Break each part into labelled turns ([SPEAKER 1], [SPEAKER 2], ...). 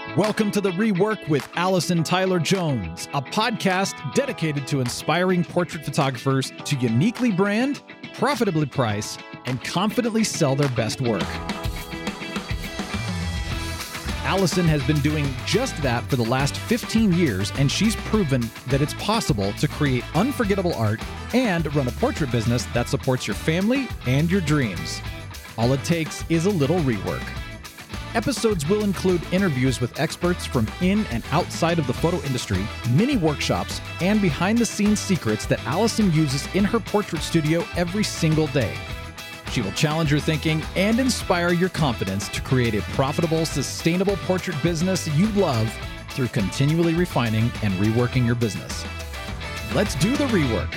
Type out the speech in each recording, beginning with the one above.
[SPEAKER 1] Welcome to The Rework with Allison Tyler Jones, a podcast dedicated to inspiring portrait photographers to uniquely brand, profitably price, and confidently sell their best work. Allison has been doing just that for the last 15 years, and she's proven that it's possible to create unforgettable art and run a portrait business that supports your family and your dreams. All it takes is a little rework. Episodes will include interviews with experts from in and outside of the photo industry, mini workshops, and behind-the-scenes secrets that Allison uses in her portrait studio every single day. She will challenge your thinking and inspire your confidence to create a profitable, sustainable portrait business you love through continually refining and reworking your business. Let's do the rework.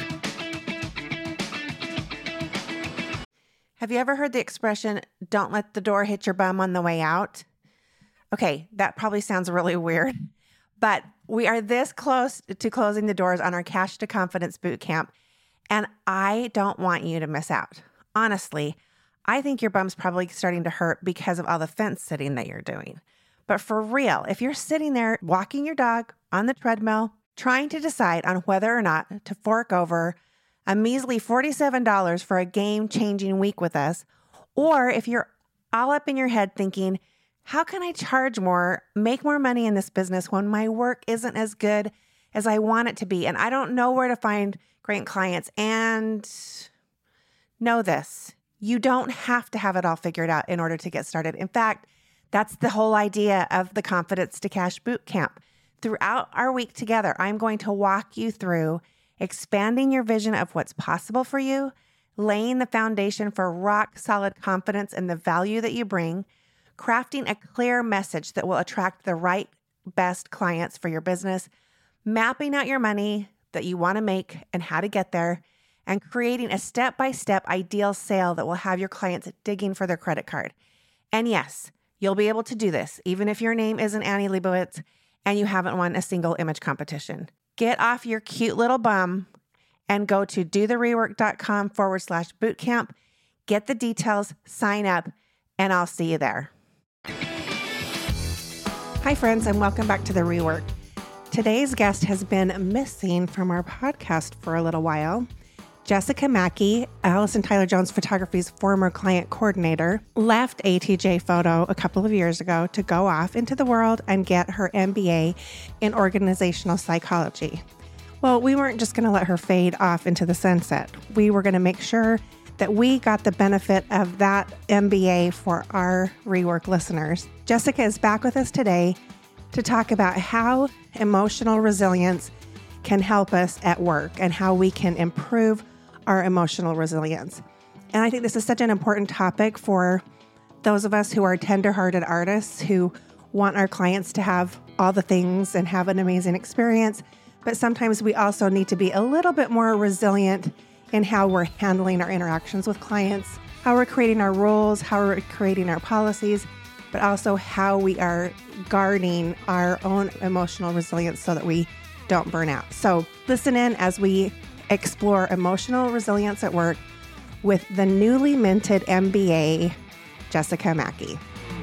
[SPEAKER 2] Have you ever heard the expression, don't let the door hit your bum on the way out? Okay, that probably sounds really weird, but we are this close to closing the doors on our Cash to Confidence Bootcamp, and I don't want you to miss out. Honestly, I think your bum's probably starting to hurt because of all the fence sitting that you're doing. But for real, if you're sitting there walking your dog on the treadmill, trying to decide on whether or not to fork over a measly $47 for a game-changing week with us, or if you're all up in your head thinking, how can I charge more, make more money in this business when my work isn't as good as I want it to be, and I don't know where to find great clients? And know this, you don't have to have it all figured out in order to get started. In fact, that's the whole idea of the Confidence to Cash Bootcamp. Throughout our week together, I'm going to walk you through expanding your vision of what's possible for you, laying the foundation for rock-solid confidence in the value that you bring, crafting a clear message that will attract the right, best clients for your business, mapping out your money that you want to make and how to get there, and creating a step-by-step ideal sale that will have your clients digging for their credit card. And yes, you'll be able to do this, even if your name isn't Annie Leibovitz and you haven't won a single image competition. Get off your cute little bum and go to dotherework.com/bootcamp. Get the details, sign up, and I'll see you there. Hi, friends, and welcome back to The Rework. Today's guest has been missing from our podcast for a little while. Jessica Mackey, Allison Tyler Jones Photography's former client coordinator, left ATJ Photo a couple of years ago to go off into the world and get her MBA in organizational psychology. Well, we weren't just going to let her fade off into the sunset. We were going to make sure that we got the benefit of that MBA for our Rework listeners. Jessica is back with us today to talk about how emotional resilience can help us at work and how we can improve our emotional resilience. And I think this is such an important topic for those of us who are tender-hearted artists who want our clients to have all the things and have an amazing experience. But sometimes we also need to be a little bit more resilient in how we're handling our interactions with clients, how we're creating our rules, how we're creating our policies, but also how we are guarding our own emotional resilience so that we don't burn out. So listen in as we explore emotional resilience at work with the newly minted MBA, Jessica Mackey.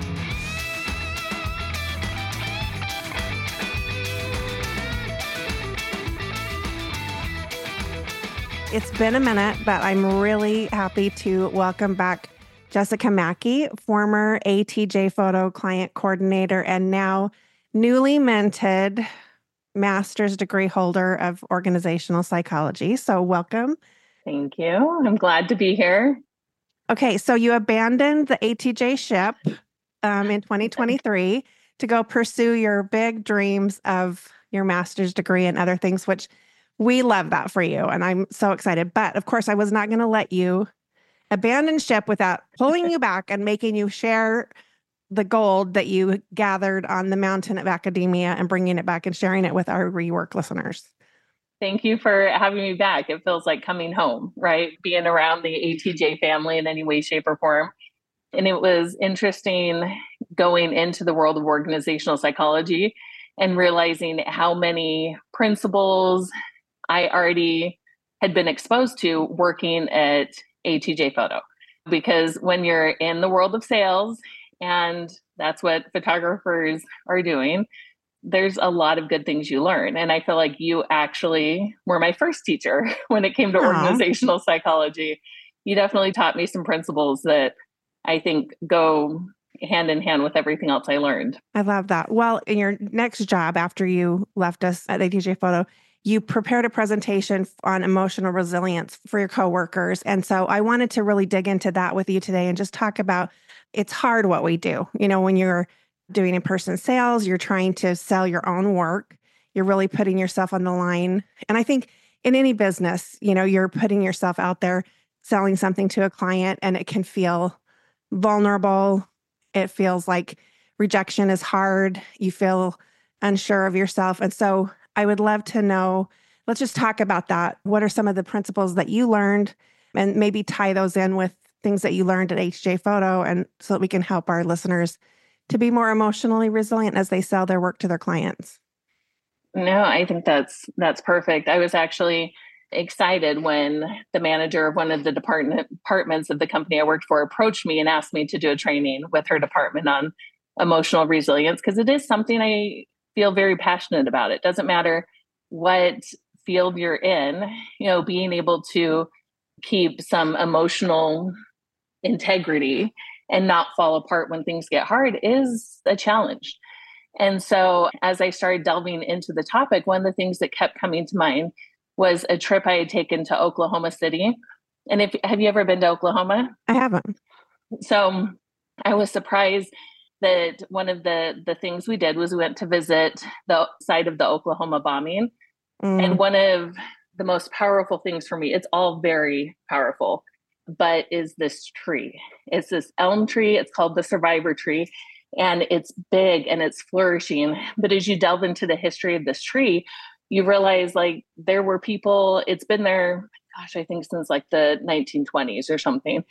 [SPEAKER 2] It's been a minute, but I'm really happy to welcome back Jessica Mackey, former ATJ Photo client coordinator and now newly minted master's degree holder of organizational psychology. So welcome.
[SPEAKER 3] Thank you. I'm glad to be here.
[SPEAKER 2] Okay, so you abandoned the ATJ ship in 2023 to go pursue your big dreams of your master's degree and other things, which we love that for you. And I'm so excited. But of course, I was not going to let you abandon ship without pulling you back and making you share the gold that you gathered on the mountain of academia and bringing it back and sharing it with our Rework listeners.
[SPEAKER 3] Thank you for having me back. It feels like coming home, right? Being around the ATJ family in any way, shape, or form. And it was interesting going into the world of organizational psychology and realizing how many principles I already had been exposed to working at ATJ Photo. Because when you're in the world of sales and that's what photographers are doing, there's a lot of good things you learn. And I feel like you actually were my first teacher when it came to organizational psychology. You definitely taught me some principles that I think go hand in hand with everything else I learned.
[SPEAKER 2] I love that. Well, in your next job after you left us at ATJ Photo, you prepared a presentation on emotional resilience for your coworkers. And so I wanted to really dig into that with you today and just talk about it's hard what we do. You know, when you're doing in-person sales, you're trying to sell your own work. You're really putting yourself on the line. And I think in any business, you know, you're putting yourself out there, selling something to a client, and it can feel vulnerable. It feels like rejection is hard. You feel unsure of yourself. And so I would love to know, let's just talk about that. What are some of the principles that you learned, and maybe tie those in with things that you learned at HJ Photo, and so that we can help our listeners to be more emotionally resilient as they sell their work to their clients.
[SPEAKER 3] No, I think that's perfect. I was actually excited when the manager of one of the departments of the company I worked for approached me and asked me to do a training with her department on emotional resilience, because it is something I feel very passionate about. It doesn't matter what field you're in, you know, being able to keep some emotional integrity and not fall apart when things get hard is a challenge. And so as I started delving into the topic, one of the things that kept coming to mind was a trip I had taken to Oklahoma City. And have you ever been to Oklahoma?
[SPEAKER 2] I haven't.
[SPEAKER 3] So I was surprised that one of the things we did was we went to visit the site of the Oklahoma bombing. And one of the most powerful things for me, it's all very powerful, but is this tree. It's this elm tree. It's called the survivor tree. And it's big and it's flourishing. But as you delve into the history of this tree, you realize like there were people, it's been there, gosh, I think since like the 1920s or something.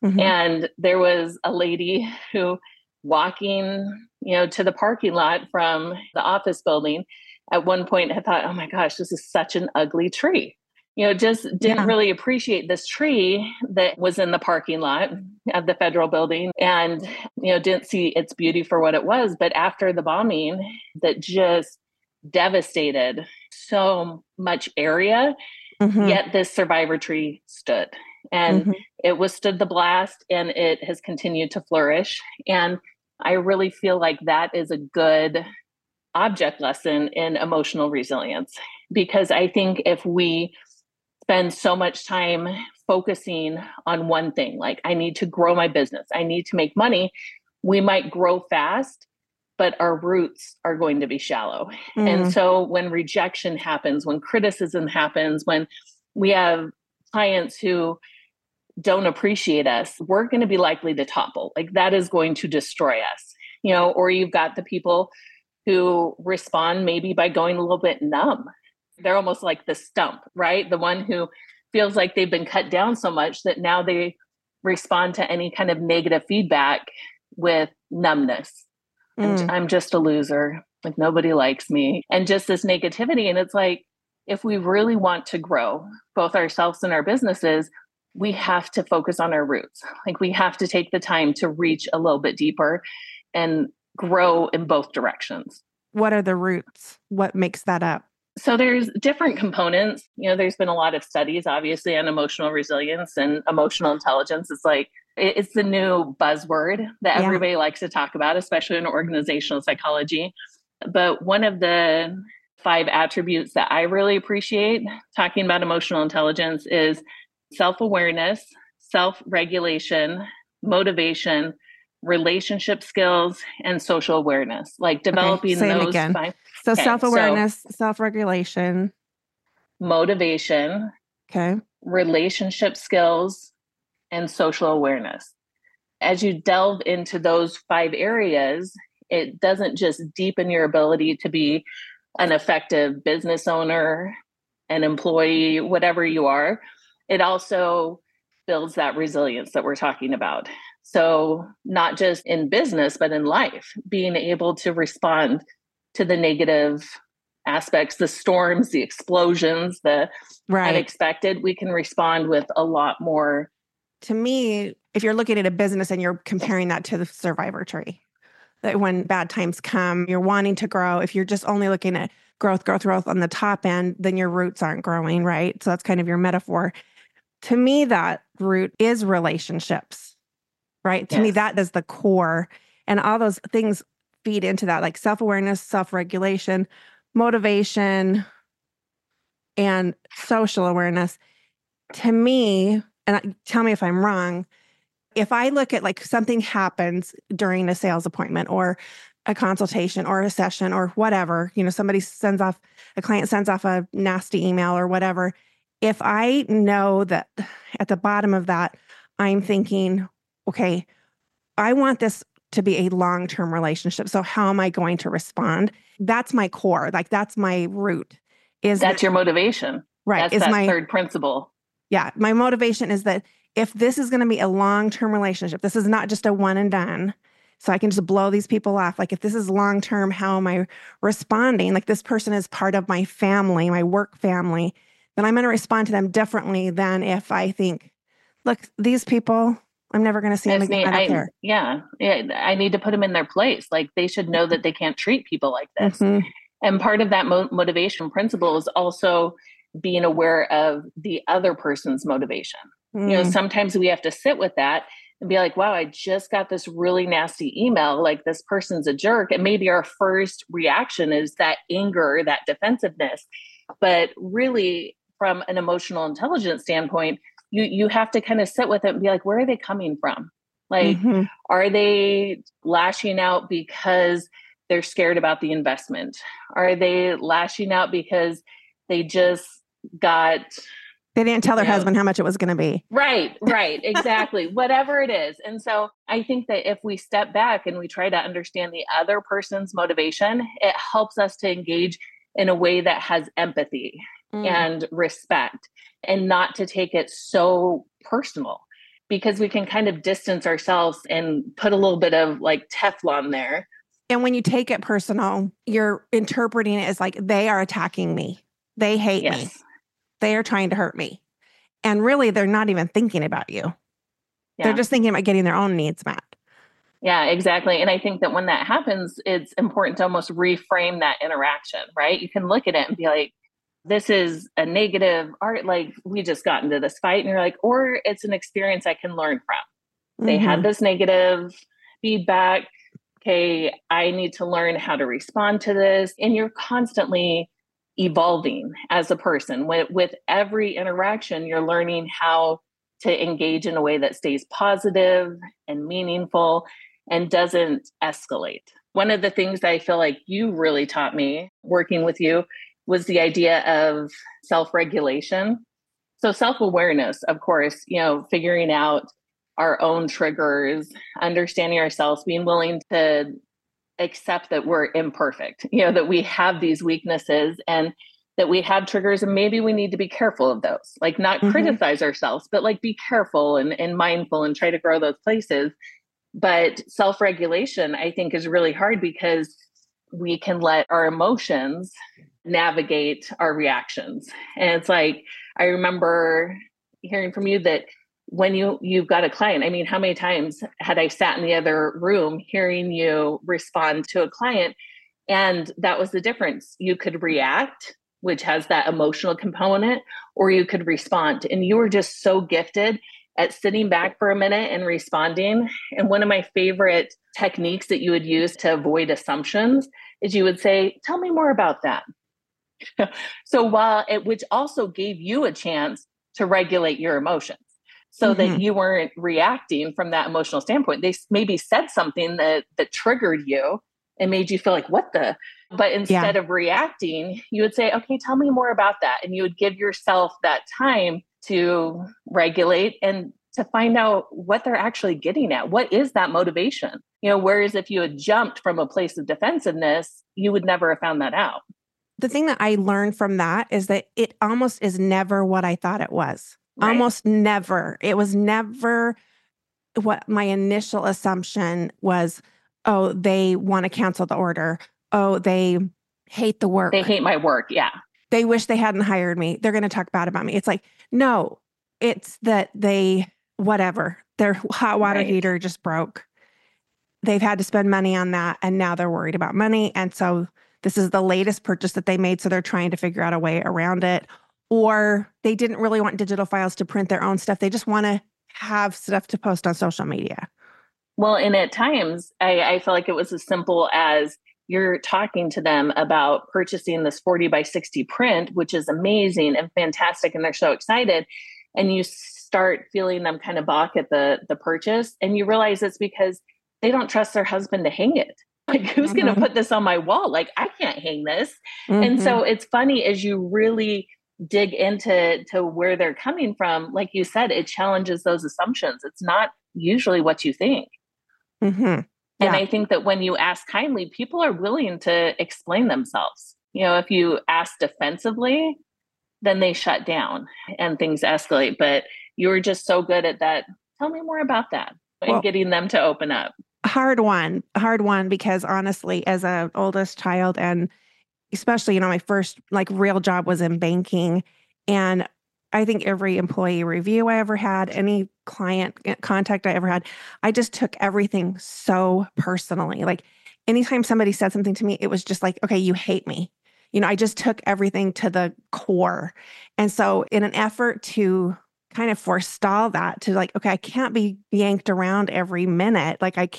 [SPEAKER 3] And there was a lady who walking, you know, to the parking lot from the office building at one point had thought, oh my gosh, this is such an ugly tree. You know, just didn't really appreciate this tree that was in the parking lot of the federal building and, you know, didn't see its beauty for what it was. But after the bombing that just devastated so much area, yet this survivor tree stood and it withstood the blast and it has continued to flourish. And I really feel like that is a good object lesson in emotional resilience, because I think if we spend so much time focusing on one thing, like I need to grow my business, I need to make money, we might grow fast, but our roots are going to be shallow. And so when rejection happens, when criticism happens, when we have clients who don't appreciate us, we're going to be likely to topple. Like that is going to destroy us, you know, or you've got the people who respond maybe by going a little bit numb. They're almost like the stump, right? The one who feels like they've been cut down so much that now they respond to any kind of negative feedback with numbness. I'm just a loser. Like nobody likes me. And just this negativity. And it's like, if we really want to grow both ourselves and our businesses, we have to focus on our roots. Like we have to take the time to reach a little bit deeper and grow in both directions.
[SPEAKER 2] What are the roots? What makes that up?
[SPEAKER 3] So there's different components. You know, there's been a lot of studies, obviously, on emotional resilience and emotional intelligence. It's like, it's the new buzzword that everybody likes to talk about, especially in organizational psychology. But one of the 5 attributes that I really appreciate talking about emotional intelligence is self-awareness, self-regulation, motivation, relationship skills, and social awareness. Like developing those 5.
[SPEAKER 2] So self-awareness, self-regulation,
[SPEAKER 3] motivation, relationship skills, and social awareness. As you delve into those 5 areas, it doesn't just deepen your ability to be an effective business owner, an employee, whatever you are. It also builds that resilience that we're talking about. So not just in business, but in life, being able to respond to the negative aspects, the storms, the explosions, the unexpected, we can respond with a lot more.
[SPEAKER 2] To me, if you're looking at a business and you're comparing that to the survivor tree, that when bad times come, you're wanting to grow. If you're just only looking at growth on the top end, then your roots aren't growing, right? So that's kind of your metaphor. To me, that root is relationships, right? To me, that is the core. And all those things feed into that, like self-awareness, self-regulation, motivation, and social awareness. To me, and tell me if I'm wrong, if I look at like something happens during a sales appointment or a consultation or a session or whatever, you know, a client sends off a nasty email or whatever. If I know that at the bottom of that, I'm thinking, okay, I want this to be a long-term relationship. So how am I going to respond? That's my core. Like that's my root.
[SPEAKER 3] That's your motivation.
[SPEAKER 2] Right.
[SPEAKER 3] That's that third principle.
[SPEAKER 2] Yeah. My motivation is that if this is going to be a long-term relationship, this is not just a one and done. So I can just blow these people off. Like if this is long-term, how am I responding? Like this person is part of my family, my work family, then I'm going to respond to them differently than if I think, look, these people, I'm never going to see them again. I don't care.
[SPEAKER 3] Yeah. I need to put them in their place. Like they should know that they can't treat people like this. Mm-hmm. And part of that motivation principle is also being aware of the other person's motivation. You know, sometimes we have to sit with that and be like, wow, I just got this really nasty email. Like this person's a jerk. And maybe our first reaction is that anger, that defensiveness. But really, from an emotional intelligence standpoint, you have to kind of sit with it and be like, where are they coming from? Like, are they lashing out because they're scared about the investment? Are they lashing out because they just got...
[SPEAKER 2] They didn't tell their husband how much it was going to be.
[SPEAKER 3] Right, exactly. Whatever it is. And so I think that if we step back and we try to understand the other person's motivation, it helps us to engage in a way that has empathy and respect and not to take it so personal, because we can kind of distance ourselves and put a little bit of like Teflon there.
[SPEAKER 2] And when you take it personal, you're interpreting it as like, they are attacking me. They hate me. They are trying to hurt me. And really, they're not even thinking about you. Yeah. They're just thinking about getting their own needs met.
[SPEAKER 3] Yeah, exactly. And I think that when that happens, it's important to almost reframe that interaction, right? You can look at it and be like, this is a negative art, like we just got into this fight, and you're like, or it's an experience I can learn from. They had this negative feedback. Okay, I need to learn how to respond to this. And you're constantly evolving as a person. With every interaction, you're learning how to engage in a way that stays positive and meaningful and doesn't escalate. One of the things that I feel like you really taught me working with you was the idea of self-regulation. So self-awareness, of course, you know, figuring out our own triggers, understanding ourselves, being willing to accept that we're imperfect, you know, that we have these weaknesses and that we have triggers, and maybe we need to be careful of those, like not criticize ourselves, but like be careful and mindful and try to grow those places. But self-regulation, I think, is really hard because we can let our emotions navigate our reactions. And it's like, I remember hearing from you that when you've got a client, I mean, how many times had I sat in the other room hearing you respond to a client? And that was the difference. You could react, which has that emotional component, or you could respond. And you were just so gifted at sitting back for a minute and responding. And one of my favorite techniques that you would use to avoid assumptions is you would say, tell me more about that. So which also gave you a chance to regulate your emotions, so that you weren't reacting from that emotional standpoint. They maybe said something that triggered you and made you feel like, what the? But instead of reacting, you would say, okay, tell me more about that. And you would give yourself that time to regulate and to find out what they're actually getting at. What is that motivation? You know, whereas if you had jumped from a place of defensiveness, you would never have found that out.
[SPEAKER 2] The thing that I learned from that is that it almost is never what I thought it was. Right. Almost never. It was never what my initial assumption was. Oh, they want to cancel the order. Oh, they hate the work.
[SPEAKER 3] They hate my work. Yeah.
[SPEAKER 2] They wish they hadn't hired me. They're going to talk bad about me. It's like, no, it's that they're Their hot water
[SPEAKER 3] Right.
[SPEAKER 2] heater just broke. They've had to spend money on that, and now they're worried about money. And so this is the latest purchase that they made, so they're trying to figure out a way around it. Or they didn't really want digital files to print their own stuff. They just want to have stuff to post on social media.
[SPEAKER 3] Well, and at times, I feel like it was as simple as you're talking to them about purchasing this 40 by 60 print, which is amazing and fantastic, and they're so excited. And you start feeling them kind of balk at the purchase, and you realize it's because they don't trust their husband to hang it. Like, who's going to put this on my wall? Like, I can't hang this. And so it's funny as you really dig into where they're coming from. Like you said, it challenges those assumptions. It's not usually what you think.
[SPEAKER 2] Yeah.
[SPEAKER 3] And I think that when you ask kindly, people are willing to explain themselves. You know, if you ask defensively, then they shut down and things escalate. But you were just so good at that. Tell me more about that, and getting them to open up.
[SPEAKER 2] Hard one, because honestly, as an oldest child, and especially, my first real job was in banking. And I think every employee review I ever had, any client contact I ever had, I just took everything so personally. Like, anytime somebody said something to me, it was just like, okay, you hate me. I just took everything to the core. And so in an effort to kind of forestall that, to okay, I can't be yanked around every minute.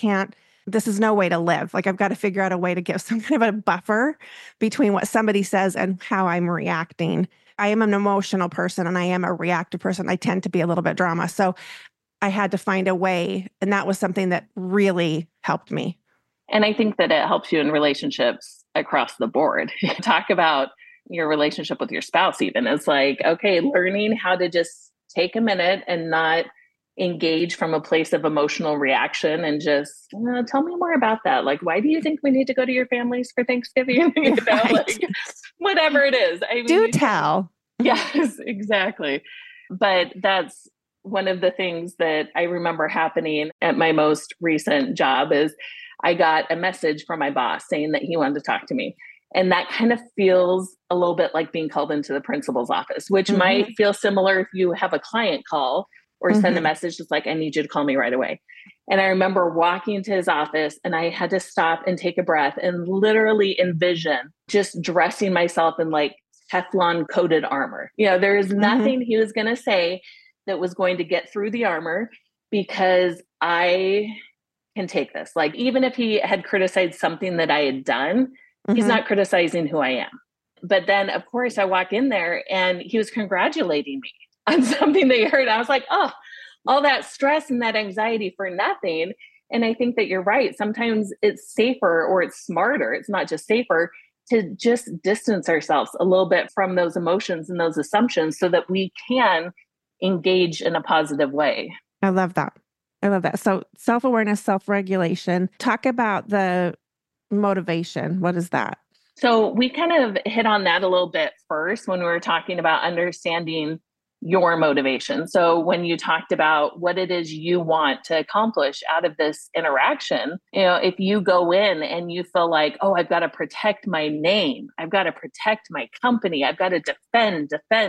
[SPEAKER 2] This is no way to live. I've got to figure out a way to give some kind of a buffer between what somebody says and how I'm reacting. I am an emotional person and I am a reactive person. I tend to be a little bit drama. So I had to find a way. And that was something that really helped me.
[SPEAKER 3] And I think that it helps you in relationships across the board. Talk about your relationship with your spouse, even. It's like, okay, learning how to just take a minute and not engage from a place of emotional reaction, and just tell me more about that. Like, why do you think we need to go to your families for Thanksgiving?
[SPEAKER 2] Right.
[SPEAKER 3] Whatever it is. I mean,
[SPEAKER 2] do tell.
[SPEAKER 3] Yes, exactly. But that's one of the things that I remember happening at my most recent job is I got a message from my boss saying that he wanted to talk to me. And that kind of feels a little bit like being called into the principal's office, which might feel similar if you have a client call or send a message that's like, I need you to call me right away. And I remember walking to his office and I had to stop and take a breath and literally envision just dressing myself in Teflon coated armor. There is nothing he was going to say that was going to get through the armor, because I can take this. Even if he had criticized something that I had done, he's not criticizing who I am. But then, of course, I walk in there and he was congratulating me on something that he heard. I was like, oh, all that stress and that anxiety for nothing. And I think that you're right. Sometimes it's safer, or it's smarter. It's not just safer, to just distance ourselves a little bit from those emotions and those assumptions so that we can engage in a positive way.
[SPEAKER 2] I love that. So self-awareness, self-regulation. Talk about the motivation. What is that?
[SPEAKER 3] So we kind of hit on that a little bit first when we were talking about understanding your motivation. So when you talked about what it is you want to accomplish out of this interaction, if you go in and you feel like, oh, I've got to protect my name, I've got to protect my company, I've got to defend,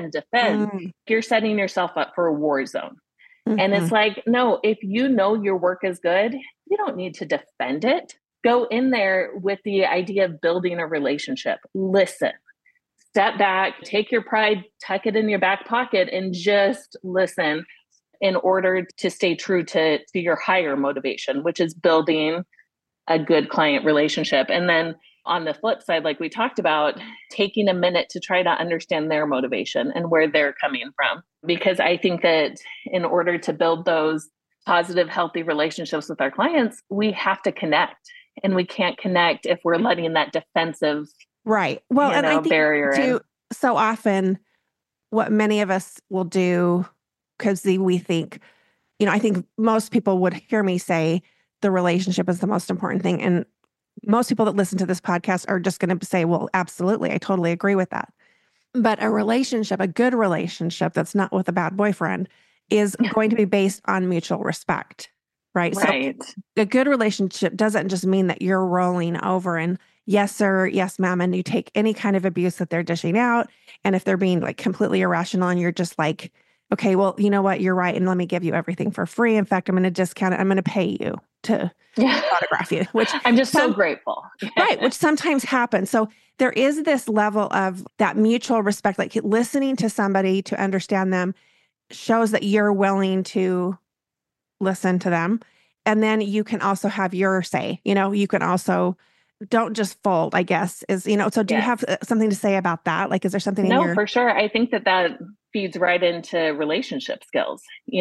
[SPEAKER 3] you're setting yourself up for a war zone. And it's like, no, if you know your work is good, you don't need to defend it. Go in there with the idea of building a relationship. Listen. Step back, take your pride, tuck it in your back pocket, and just listen in order to stay true to your higher motivation, which is building a good client relationship. And then on the flip side, like we talked about, taking a minute to try to understand their motivation and where they're coming from. Because I think that in order to build those positive, healthy relationships with our clients, we have to connect. And we can't connect if we're letting that defensive
[SPEAKER 2] right. Well, and I think
[SPEAKER 3] barrier
[SPEAKER 2] so often what many of us will do, because we think, I think most people would hear me say the relationship is the most important thing. And most people that listen to this podcast are just going to say, well, absolutely. I totally agree with that. But a relationship, a good relationship that's not with a bad boyfriend, is going to be based on mutual respect. Right. So a good relationship doesn't just mean that you're rolling over and yes, sir, yes, ma'am, and you take any kind of abuse that they're dishing out. And if they're being completely irrational and you're just okay, well, you know what? You're right. And let me give you everything for free. In fact, I'm going to discount it. I'm going to pay you to photograph you, which
[SPEAKER 3] I'm just so grateful.
[SPEAKER 2] Right. Which sometimes happens. So there is this level of that mutual respect, like listening to somebody to understand them shows that you're willing to listen to them. And then you can also have your say, you can also don't just fold, I guess so do you have something to say about that? Like, is there something in your...
[SPEAKER 3] For sure. I think that feeds right into relationship skills,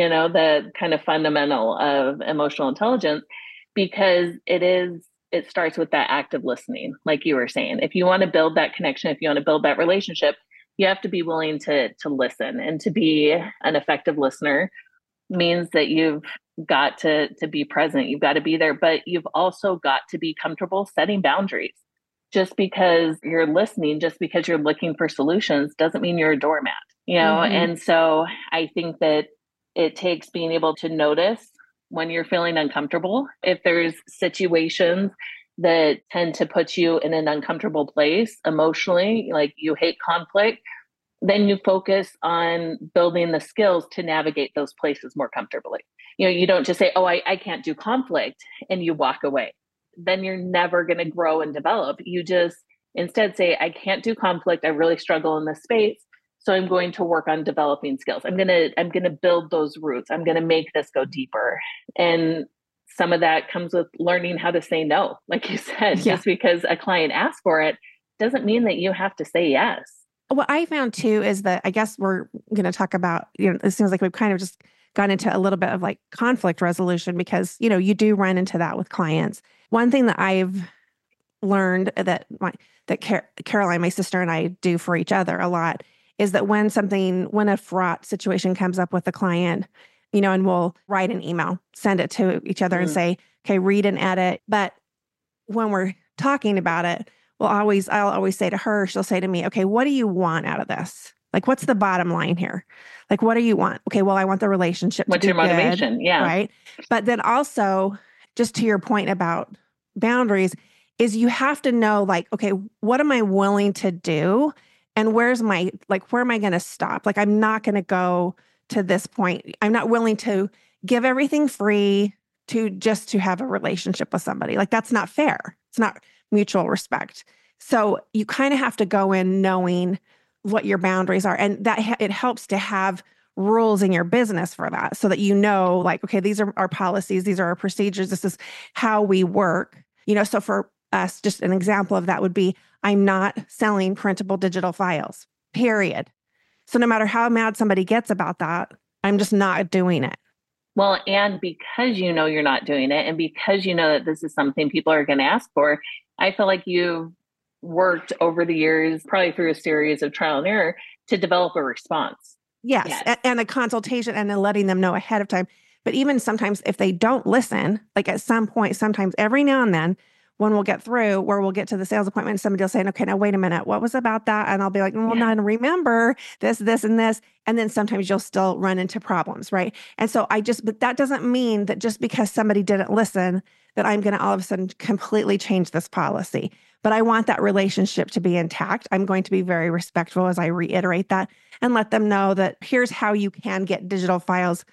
[SPEAKER 3] the kind of fundamental of emotional intelligence, because it starts with that active listening. Like you were saying, if you want to build that connection, if you want to build that relationship, you have to be willing to listen, and to be an effective listener means that you've got to be present. You've got to be there, but you've also got to be comfortable setting boundaries. Just because you're listening, just because you're looking for solutions doesn't mean you're a doormat, And so I think that it takes being able to notice when you're feeling uncomfortable. If there's situations that tend to put you in an uncomfortable place emotionally, like you hate conflict, then you focus on building the skills to navigate those places more comfortably. You don't just say, oh, I can't do conflict, and you walk away. Then you're never going to grow and develop. You just instead say, I can't do conflict. I really struggle in this space. So I'm going to work on developing skills. I'm going to build those roots. I'm going to make this go deeper. And some of that comes with learning how to say no. Like you said, just because a client asks for it doesn't mean that you have to say yes.
[SPEAKER 2] What I found too is that I guess we're going to talk about, it seems like we've kind of just gone into a little bit of like conflict resolution, because, you do run into that with clients. One thing that I've learned that Caroline, my sister, and I do for each other a lot is that when a fraught situation comes up with the client, and we'll write an email, send it to each other and say, okay, read and edit. But when we're talking about it, I'll always say to her, she'll say to me, okay, what do you want out of this? Like, what's the bottom line here? Like, what do you want? Okay, well, I want the relationship to be good.
[SPEAKER 3] What's your motivation? Yeah.
[SPEAKER 2] Right. But then also, just to your point about boundaries, is you have to know, like, okay, what am I willing to do? And where am I going to stop? Like, I'm not going to go to this point. I'm not willing to give everything free to have a relationship with somebody. Like, that's not fair. It's not mutual respect. So you kind of have to go in knowing what your boundaries are. And that it helps to have rules in your business for that, so that like, okay, these are our policies, these are our procedures, this is how we work. So for us, just an example of that would be, I'm not selling printable digital files, period. So no matter how mad somebody gets about that, I'm just not doing it.
[SPEAKER 3] Well, and because you're not doing it, and because that this is something people are going to ask for, I feel like you've worked over the years, probably through a series of trial and error, to develop a response.
[SPEAKER 2] Yes. And a consultation, and then letting them know ahead of time. But even sometimes if they don't listen, like at some point, sometimes every now and then, when we'll get through, where we'll get to the sales appointment, somebody will say, okay, now wait a minute, what was about that? And I'll be like, well, now remember this, and this. And then sometimes you'll still run into problems, right? And so but that doesn't mean that just because somebody didn't listen, that I'm going to all of a sudden completely change this policy. But I want that relationship to be intact. I'm going to be very respectful as I reiterate that, and let them know that here's how you can get digital files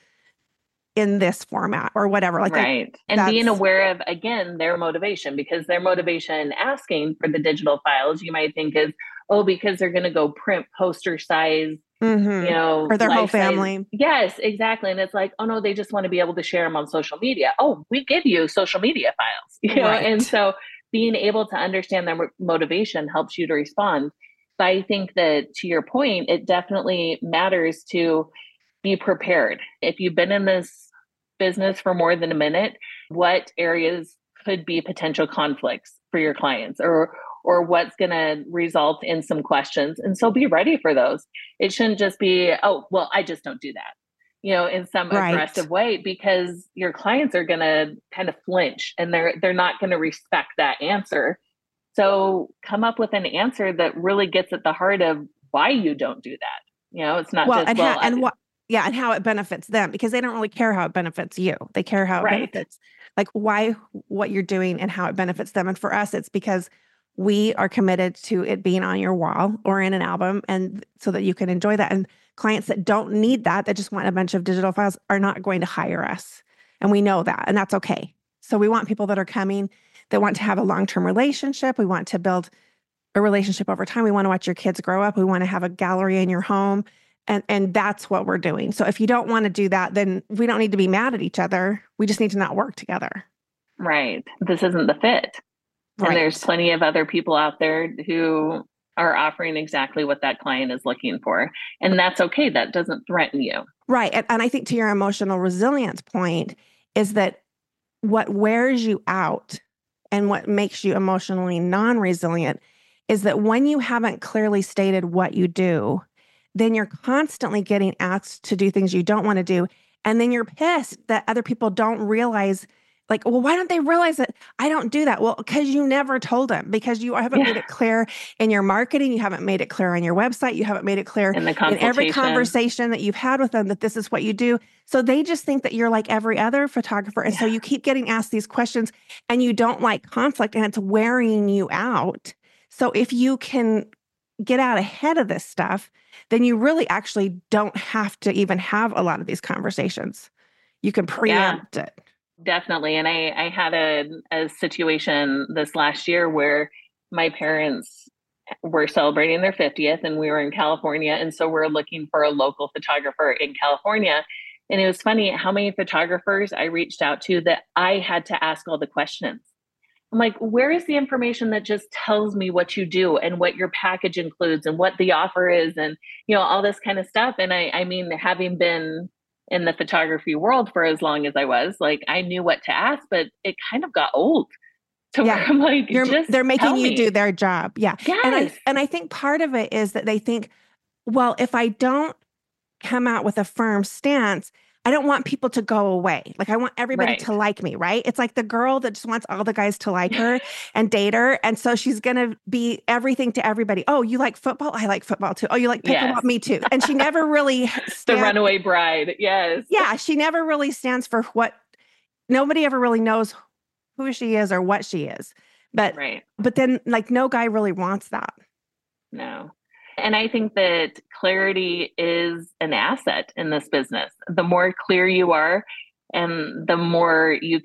[SPEAKER 2] in this format or whatever. Like,
[SPEAKER 3] right. And being aware of, again, their motivation, because their motivation asking for the digital files, you might think is, because they're going to go print poster size,
[SPEAKER 2] for their whole family.
[SPEAKER 3] Size. Yes, exactly. And it's like, oh no, they just want to be able to share them on social media. Oh, we give you social media files, know? And so being able to understand their motivation helps you to respond. But I think that, to your point, it definitely matters to be prepared. If you've been in this business for more than a minute, what areas could be potential conflicts for your clients, or what's going to result in some questions? And so be ready for those. It shouldn't just be, oh, well, I just don't do that, in some aggressive way, because your clients are going to kind of flinch, and they're not going to respect that answer. So come up with an answer that really gets at the heart of why you don't do that. It's not
[SPEAKER 2] and how it benefits them, because they don't really care how it benefits you. They care how it benefits, like what you're doing and how it benefits them. And for us, it's because we are committed to it being on your wall or in an album, and so that you can enjoy that. And clients that don't need that just want a bunch of digital files, are not going to hire us. And we know that, and that's okay. So we want people that are coming that want to have a long-term relationship. We want to build a relationship over time. We want to watch your kids grow up. We want to have a gallery in your home. And that's what we're doing. So if you don't want to do that, then we don't need to be mad at each other. We just need to not work together.
[SPEAKER 3] Right. This isn't the fit.
[SPEAKER 2] Right.
[SPEAKER 3] And there's plenty of other people out there who are offering exactly what that client is looking for. And that's okay. That doesn't threaten you.
[SPEAKER 2] Right. And I think to your emotional resilience point is that what wears you out and what makes you emotionally non-resilient is that when you haven't clearly stated what you do, then you're constantly getting asked to do things you don't want to do. And then you're pissed that other people don't realize, like, well, why don't they realize that I don't do that? Well, because you never told them, because you haven't made it clear in your marketing. You haven't made it clear on your website. You haven't made it clear in every conversation that you've had with them that this is what you do. So they just think that you're like every other photographer. And so you keep getting asked these questions and you don't like conflict and it's wearing you out. So if you can get out ahead of this stuff, then you really actually don't have to even have a lot of these conversations. You can preempt it.
[SPEAKER 3] Definitely. And I had a situation this last year where my parents were celebrating their 50th and we were in California. And so we're looking for a local photographer in California. And it was funny how many photographers I reached out to that I had to ask all the questions. I'm like, where is the information that just tells me what you do and what your package includes and what the offer is and, all this kind of stuff. And I mean, having been in the photography world for as long as I was, like, I knew what to ask, but it kind of got old. So I'm like,
[SPEAKER 2] they're making you do their job. Yeah.
[SPEAKER 3] Yes.
[SPEAKER 2] And I think part of it is that they think, well, if I don't come out with a firm stance, I don't want people to go away. Like, I want everybody to like me, right? It's like the girl that just wants all the guys to like her and date her. And so she's going to be everything to everybody. Oh, you like football? I like football too. Oh, you like pickleball? Me too. And she never really
[SPEAKER 3] the runaway bride. Yes.
[SPEAKER 2] Yeah. She never really stands for nobody ever really knows who she is or what she is. But then, like, no guy really wants that.
[SPEAKER 3] No. And I think that clarity is an asset in this business. The more clear you are and the more you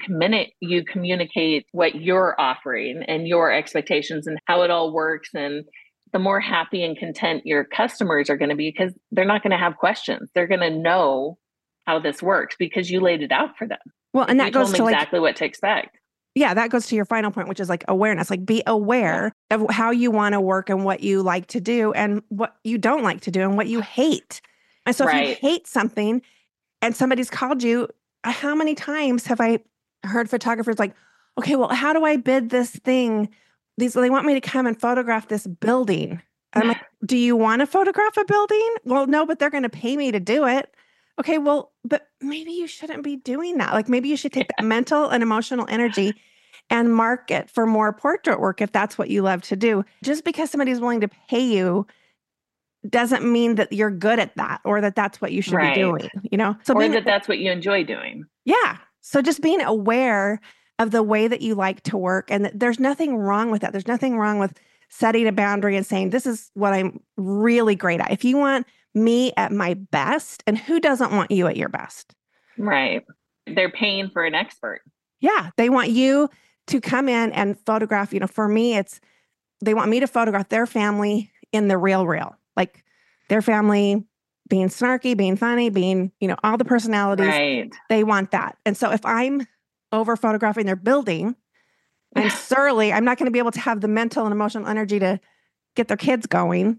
[SPEAKER 3] communicate what you're offering and your expectations and how it all works, and the more happy and content your customers are going to be, because they're not going to have questions. They're going to know how this works because you laid it out for them.
[SPEAKER 2] Well, and that goes to
[SPEAKER 3] exactly what to expect.
[SPEAKER 2] Yeah, that goes to your final point, which is like awareness. Like, be aware of how you want to work and what you like to do and what you don't like to do and what you hate. And so if you hate something and somebody's called you, how many times have I heard photographers like, okay, well, how do I bid this thing? They want me to come and photograph this building. I'm like, do you want to photograph a building? Well, no, but they're going to pay me to do it. Okay, well, but maybe you shouldn't be doing that. Like, maybe you should take that mental and emotional energy and market for more portrait work if that's what you love to do. Just because somebody's willing to pay you doesn't mean that you're good at that or that that's what you should be doing, So
[SPEAKER 3] or that's what you enjoy doing.
[SPEAKER 2] Yeah. So just being aware of the way that you like to work, and that there's nothing wrong with that. There's nothing wrong with setting a boundary and saying, this is what I'm really great at. If you want me at my best, and who doesn't want you at your best?
[SPEAKER 3] Right. They're paying for an expert.
[SPEAKER 2] Yeah. They want you to come in and photograph. For me, they want me to photograph their family in the real, like their family being snarky, being funny, being, all the personalities.
[SPEAKER 3] Right.
[SPEAKER 2] They want that. And so if I'm over photographing their building, I'm surly, I'm not going to be able to have the mental and emotional energy to get their kids going.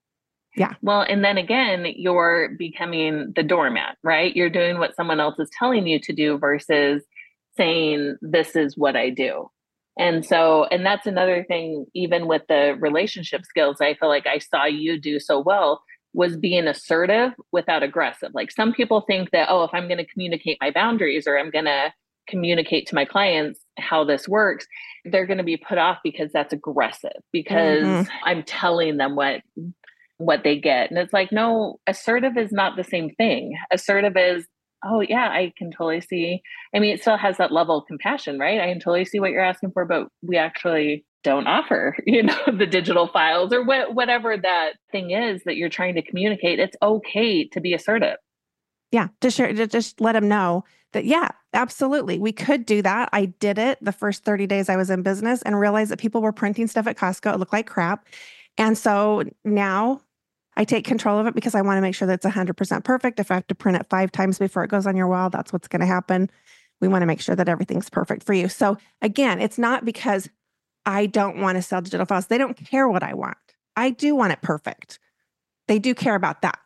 [SPEAKER 2] Yeah.
[SPEAKER 3] Well, and then again, you're becoming the doormat, right? You're doing what someone else is telling you to do versus saying, this is what I do. And that's another thing, even with the relationship skills, I feel like I saw you do so well, was being assertive without aggressive. Like, some people think that, if I'm going to communicate my boundaries or I'm going to communicate to my clients how this works, they're going to be put off because that's aggressive, because I'm telling them what they get. And it's like, no, assertive is not the same thing. Assertive is, oh yeah, I can totally see. I mean, it still has that level of compassion, right? I can totally see what you're asking for, but we actually don't offer, the digital files or whatever that thing is that you're trying to communicate. It's okay to be assertive.
[SPEAKER 2] Yeah, to just let them know that, yeah, absolutely. We could do that. I did it the first 30 days I was in business and realized that people were printing stuff at Costco. It looked like crap. And so now I take control of it because I want to make sure that it's 100% perfect. If I have to print it 5 times before it goes on your wall, that's what's going to happen. We want to make sure that everything's perfect for you. So again, it's not because I don't want to sell digital files. They don't care what I want. I do want it perfect. They do care about that.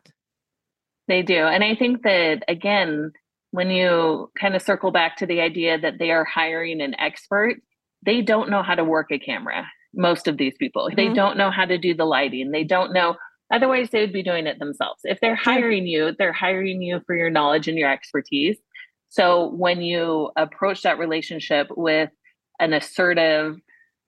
[SPEAKER 3] They do. And I think that, again, when you kind of circle back to the idea that they are hiring an expert, they don't know how to work a camera. Most of these people, they don't know how to do the lighting. They don't know. Otherwise, they would be doing it themselves. If they're hiring you, they're hiring you for your knowledge and your expertise. So when you approach that relationship with an assertive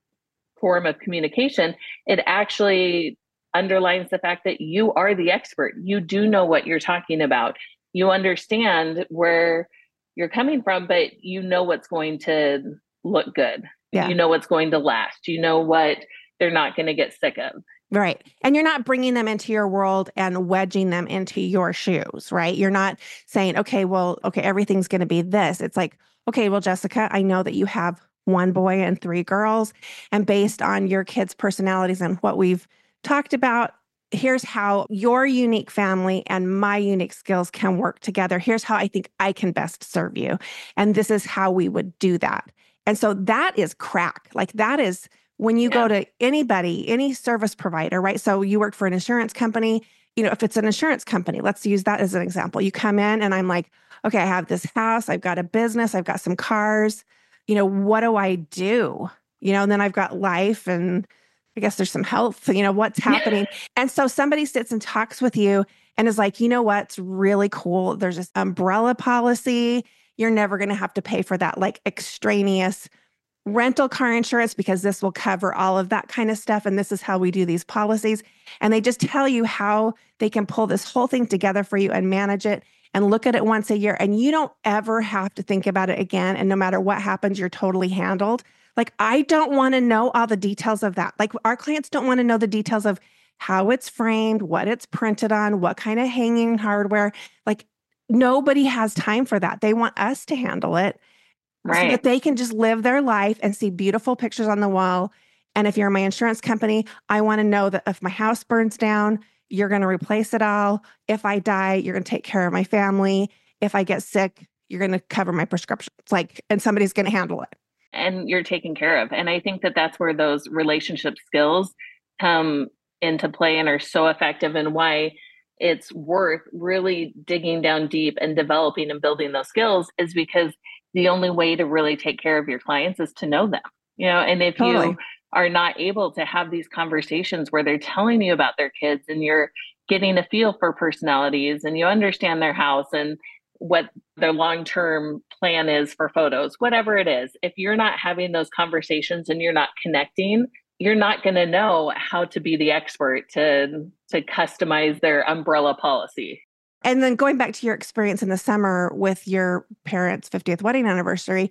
[SPEAKER 3] form of communication, it actually underlines the fact that you are the expert. You do know what you're talking about. You understand where you're coming from, but you know what's going to look good.
[SPEAKER 2] Yeah.
[SPEAKER 3] You know what's going to last. You know what they're not going to get sick of.
[SPEAKER 2] Right. And you're not bringing them into your world and wedging them into your shoes, right? You're not saying, okay, everything's going to be this. It's like, okay, well, Jessica, I know that you have 1 boy and 3 girls. And based on your kids' personalities and what we've talked about, here's how your unique family and my unique skills can work together. Here's how I think I can best serve you. And this is how we would do that. And so that is crack. Like that is when you go to anybody, any service provider, right? So you work for an insurance company, if it's an insurance company, let's use that as an example. You come in and I'm like, okay, I have this house, I've got a business, I've got some cars, what do I do? And then I've got life and I guess there's some health, what's happening. And so somebody sits and talks with you and is like, you know what's really cool? There's this umbrella policy. You're never going to have to pay for that like extraneous rental car insurance because this will cover all of that kind of stuff. And this is how we do these policies. And they just tell you how they can pull this whole thing together for you and manage it and look at it once a year. And you don't ever have to think about it again. And no matter what happens, you're totally handled. Like, I don't want to know all the details of that. Like our clients don't want to know the details of how it's framed, what it's printed on, what kind of hanging hardware. Like nobody has time for that. They want us to handle it. Right. So that they can just live their life and see beautiful pictures on the wall. And if you're my insurance company, I want to know that if my house burns down, you're going to replace it all. If I die, you're going to take care of my family. If I get sick, you're going to cover my prescriptions. And somebody's going to handle it.
[SPEAKER 3] And you're taken care of. And I think that that's where those relationship skills come into play and are so effective, and why it's worth really digging down deep and developing and building those skills is because the only way to really take care of your clients is to know them, and if you are not able to have these conversations where they're telling you about their kids and you're getting a feel for personalities and you understand their house and what their long-term plan is for photos, whatever it is, if you're not having those conversations and you're not connecting, you're not going to know how to be the expert to customize their umbrella policy.
[SPEAKER 2] And then going back to your experience in the summer with your parents' 50th wedding anniversary,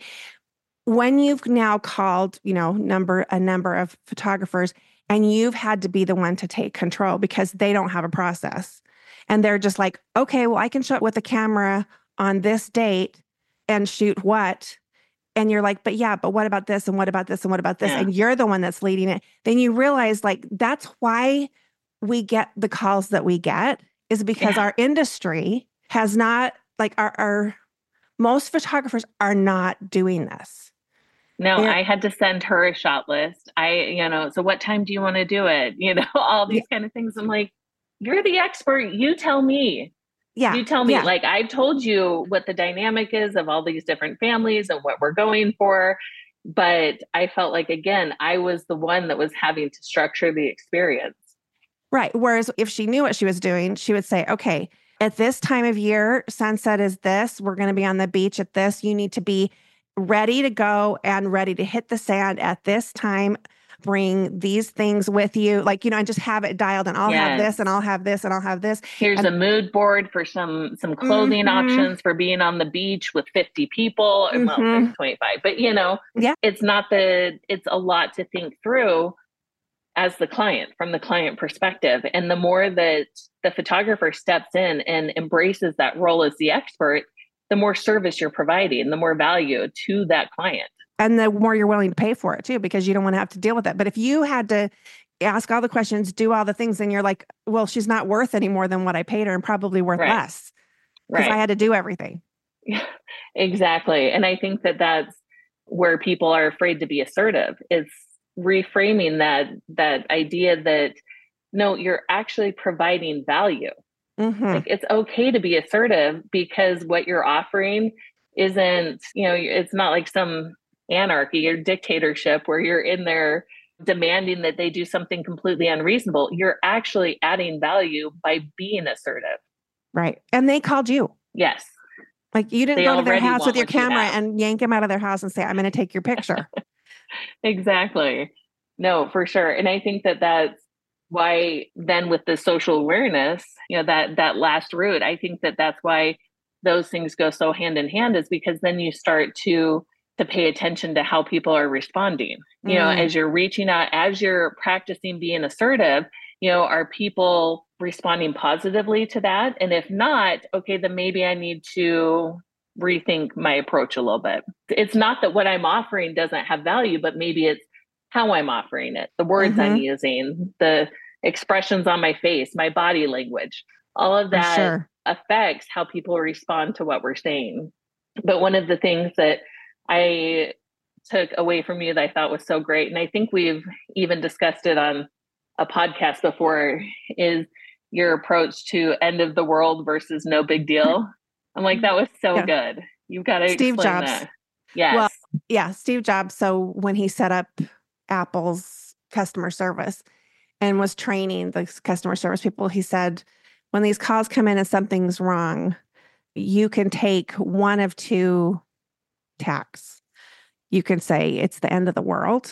[SPEAKER 2] when you've now called, a number of photographers and you've had to be the one to take control because they don't have a process. And they're just like, okay, well, I can show up with a camera on this date and shoot what? And you're like, but what about this? And what about this? And what about this? Yeah. And you're the one that's leading it. Then you realize that's why we get the calls that we get, is because our industry has not, our most photographers are not doing this.
[SPEAKER 3] No, I had to send her a shot list. So what time do you want to do it? All these kind of things. I'm like, you're the expert. You tell me. Yeah. You tell me. Yeah. I've told you what the dynamic is of all these different families and what we're going for. But I felt like, again, I was the one that was having to structure the experience.
[SPEAKER 2] Right. Whereas if she knew what she was doing, she would say, okay, at this time of year, sunset is this. We're going to be on the beach at this. You need to be ready to go and ready to hit the sand at this time. bring these things with you, like, and just have it dialed, and I'll have this,
[SPEAKER 3] Yes.
[SPEAKER 2] and I'll have this, and I'll have this.
[SPEAKER 3] Here's a mood board for some clothing options for being on the beach with 50 people. And well, there's 25, but it's it's a lot to think through as the client, from the client perspective. And the more that the photographer steps in and embraces that role as the expert, the more service you're providing, the more value to that client.
[SPEAKER 2] And the more you're willing to pay for it too, because you don't want to have to deal with it. But if you had to ask all the questions, do all the things, then you're like, well, she's not worth any more than what I paid her, and probably worth less, because I had to do everything.
[SPEAKER 3] Exactly. And I think that that's where people are afraid to be assertive. It's reframing that idea that, no, you're actually providing value. Like, it's okay to be assertive, because what you're offering isn't, it's not like some anarchy or dictatorship where you're in there demanding that they do something completely unreasonable. You're actually adding value by being assertive.
[SPEAKER 2] Right. And they called you.
[SPEAKER 3] Yes.
[SPEAKER 2] Like, you didn't go to their house with your camera and yank them out of their house and say, I'm going to take your picture.
[SPEAKER 3] Exactly. No, for sure. And I think that that's why then with the social awareness, that last route, I think that that's why those things go so hand in hand, is because then you start to pay attention to how people are responding. As you're reaching out, as you're practicing being assertive, are people responding positively to that? And if not, okay, then maybe I need to rethink my approach a little bit. It's not that what I'm offering doesn't have value, but maybe it's how I'm offering it, the words I'm using, the expressions on my face, my body language, all of that affects how people respond to what we're saying. But one of the things that I took away from you that I thought was so great, and I think we've even discussed it on a podcast before, is your approach to end of the world versus no big deal. I'm like, that was so good. You've got to
[SPEAKER 2] Steve
[SPEAKER 3] explain
[SPEAKER 2] Jobs.
[SPEAKER 3] that. Yes.
[SPEAKER 2] Well, yeah, Steve Jobs. So when he set up Apple's customer service and was training the customer service people, he said, when these calls come in and something's wrong, you can take one of two tacks. You can say it's the end of the world,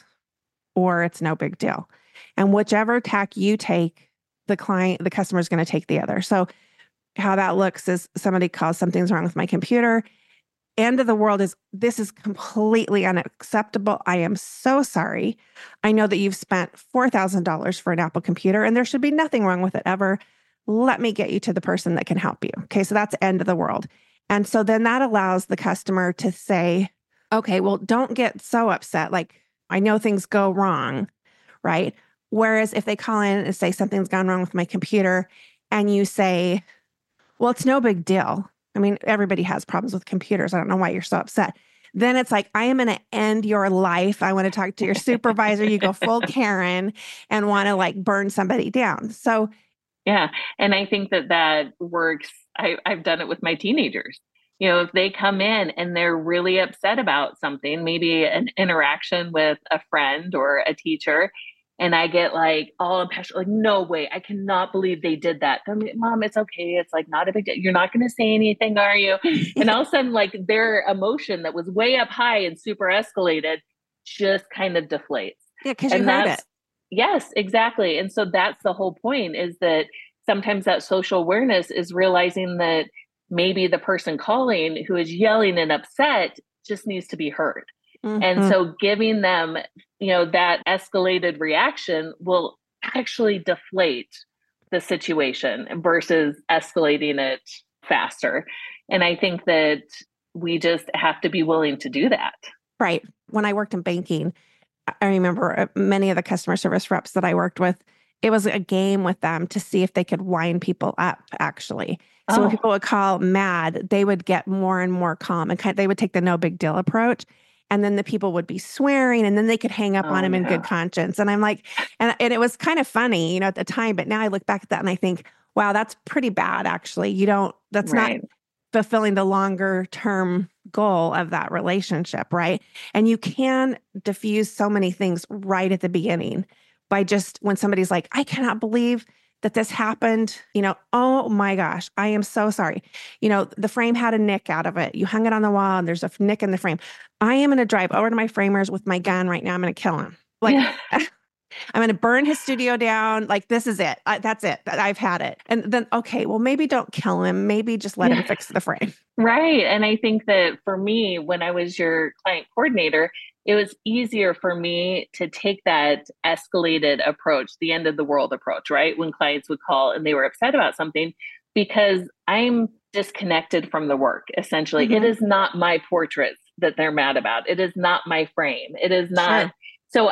[SPEAKER 2] or it's no big deal. And whichever tack you take, the customer is going to take the other. So how that looks is, somebody calls, something's wrong with my computer. End of the world is, this is completely unacceptable. I am so sorry. I know that you've spent $4,000 for an Apple computer, and there should be nothing wrong with it ever. Let me get you to the person that can help you. Okay, so that's end of the world. And so then that allows the customer to say, okay, well, don't get so upset. Like, I know things go wrong, right? Whereas if they call in and say something's gone wrong with my computer, and you say, well, it's no big deal. I mean, everybody has problems with computers. I don't know why you're so upset. Then it's like, I am going to end your life. I want to talk to your supervisor. You go full Karen and want to like burn somebody down. So,
[SPEAKER 3] yeah. And I think that works. I've done it with my teenagers. If they come in and they're really upset about something, maybe an interaction with a friend or a teacher, and I get like all impassioned, like, no way, I cannot believe they did that. I'm like, Mom, it's okay. It's like not a big deal. You're not going to say anything, are you? And all of a sudden, like, their emotion that was way up high and super escalated just kind of deflates.
[SPEAKER 2] Yeah, because you heard it.
[SPEAKER 3] Yes, exactly. And so that's the whole point, is that sometimes that social awareness is realizing that maybe the person calling who is yelling and upset just needs to be heard. And so giving them, that escalated reaction will actually deflate the situation versus escalating it faster. And I think that we just have to be willing to do that.
[SPEAKER 2] Right. When I worked in banking, I remember many of the customer service reps that I worked with, it was a game with them to see if they could wind people up, actually. So when people would call mad, they would get more and more calm, and they would take the no big deal approach. And then the people would be swearing, and then they could hang up on him in good conscience. And I'm like, and it was kind of funny, at the time, but now I look back at that and I think, wow, that's pretty bad, actually. That's not fulfilling the longer term goal of that relationship, right? And you can diffuse so many things right at the beginning by just, when somebody's like, I cannot believe that this happened, oh my gosh, I am so sorry. The frame had a nick out of it. You hung it on the wall and there's a nick in the frame. I am going to drive over to my framers with my gun right now. I'm going to kill him. Like, I'm going to burn his studio down. Like, this is it. That's it. I've had it. And then, okay, well, maybe don't kill him. Maybe just let him fix the frame.
[SPEAKER 3] Right. And I think that for me, when I was your client coordinator, it was easier for me to take that escalated approach, the end of the world approach, right? When clients would call and they were upset about something, because I'm disconnected from the work, essentially. It is not my portraits that they're mad about. It is not my frame. It is not.
[SPEAKER 2] Sure.
[SPEAKER 3] So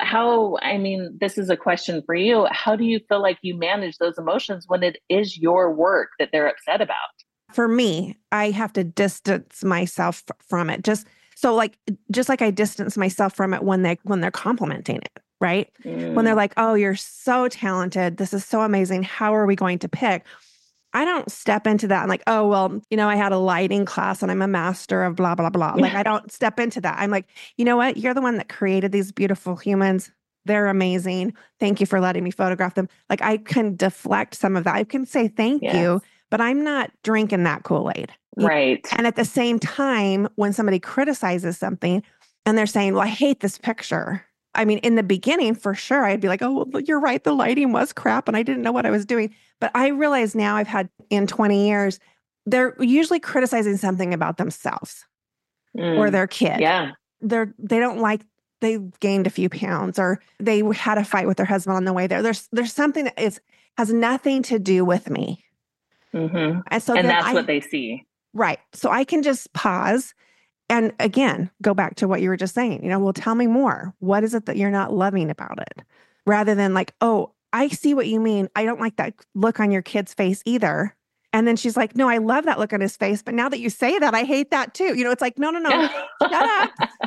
[SPEAKER 3] this is a question for you. How do you feel like you manage those emotions when it is your work that they're upset about?
[SPEAKER 2] For me, I have to distance myself from it. Just like I distance myself from it when they're complimenting it, right? When they're like, "Oh, you're so talented. This is so amazing. How are we going to pick?" I don't step into that. I'm like, "Oh, well, I had a lighting class and I'm a master of blah, blah, blah." Like, I don't step into that. I'm like, you know what? You're the one that created these beautiful humans. They're amazing. Thank you for letting me photograph them. Like, I can deflect some of that. I can say thank you, but I'm not drinking that Kool-Aid.
[SPEAKER 3] Right.
[SPEAKER 2] And at the same time, when somebody criticizes something and they're saying, "Well, I hate this picture." I mean, in the beginning, for sure, I'd be like, "Oh, well, you're right. The lighting was crap and I didn't know what I was doing." But I realize now I've had in 20 years, they're usually criticizing something about themselves or their kid.
[SPEAKER 3] Yeah.
[SPEAKER 2] They don't like, they gained a few pounds or they had a fight with their husband on the way there. There's something that has nothing to do with me.
[SPEAKER 3] Mm-hmm.
[SPEAKER 2] And so
[SPEAKER 3] that's what they see.
[SPEAKER 2] Right. So I can just pause and again, go back to what you were just saying, well, tell me more. What is it that you're not loving about it? Rather than like, "Oh, I see what you mean. I don't like that look on your kid's face either." And then she's like, "No, I love that look on his face. But now that you say that, I hate that too." It's like, no, shut up.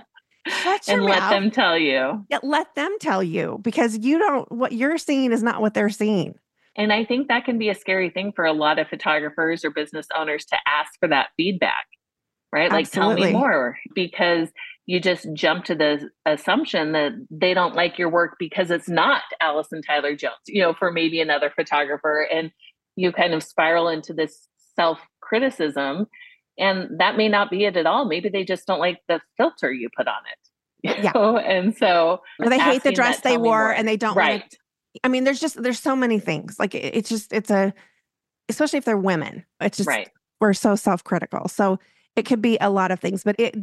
[SPEAKER 2] Shut your
[SPEAKER 3] and
[SPEAKER 2] mouth.
[SPEAKER 3] Let them tell you.
[SPEAKER 2] Yeah, let them tell you because what you're seeing is not what they're seeing.
[SPEAKER 3] And I think that can be a scary thing for a lot of photographers or business owners to ask for that feedback, right?
[SPEAKER 2] Absolutely.
[SPEAKER 3] Like, tell me more, because you just jump to the assumption that they don't like your work because it's not Allison Tyler Jones, for maybe another photographer. And you kind of spiral into this self-criticism. And that may not be it at all. Maybe they just don't like the filter you put on it.
[SPEAKER 2] Yeah.
[SPEAKER 3] And so,
[SPEAKER 2] or they hate the dress they wore and they don't
[SPEAKER 3] right.
[SPEAKER 2] want to. I mean, there's so many things. Like especially if they're women, it's just,
[SPEAKER 3] right.
[SPEAKER 2] We're so self-critical. So it could be a lot of things, but it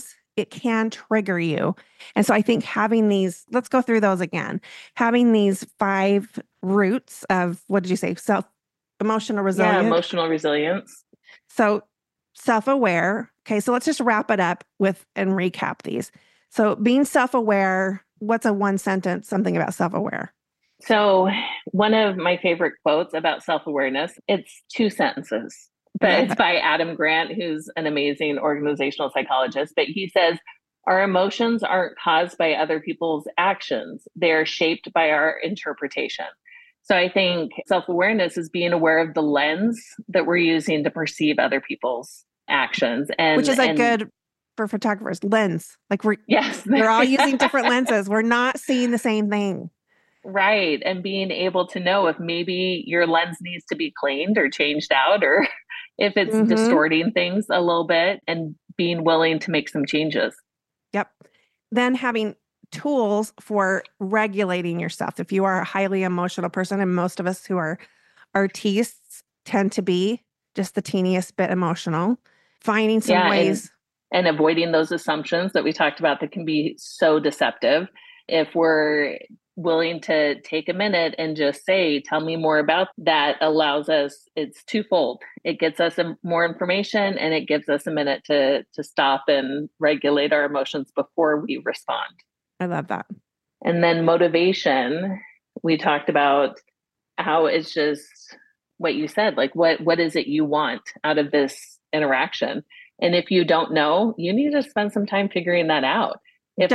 [SPEAKER 2] can trigger you. And so I think having let's go through those again, having these 5 roots of, what did you say? Emotional resilience.
[SPEAKER 3] Yeah, emotional resilience.
[SPEAKER 2] So self-aware. Okay. So let's just wrap it up and recap these. So being self-aware, what's a one sentence, something about self-aware?
[SPEAKER 3] So one of my favorite quotes about self-awareness, it's 2 sentences, but it's by Adam Grant, who's an amazing organizational psychologist. But he says, "Our emotions aren't caused by other people's actions. They're shaped by our interpretation." So I think self-awareness is being aware of the lens that we're using to perceive other people's actions.
[SPEAKER 2] Which is good for photographers, lens. Like
[SPEAKER 3] yes,
[SPEAKER 2] we're all using different lenses. We're not seeing the same thing.
[SPEAKER 3] Right. And being able to know if maybe your lens needs to be cleaned or changed out, or if it's distorting things a little bit, and being willing to make some changes.
[SPEAKER 2] Yep. Then having tools for regulating yourself. If you are a highly emotional person, and most of us who are artistes tend to be just the teeniest bit emotional, finding some ways.
[SPEAKER 3] And avoiding those assumptions that we talked about that can be so deceptive. If we're willing to take a minute and just say, "Tell me more about that," allows us, it's twofold. It gets us more information, and it gives us a minute to stop and regulate our emotions before we respond.
[SPEAKER 2] I love that.
[SPEAKER 3] And then motivation, we talked about how it's just what you said, like what is it you want out of this interaction? And if you don't know, you need to spend some time figuring that out. If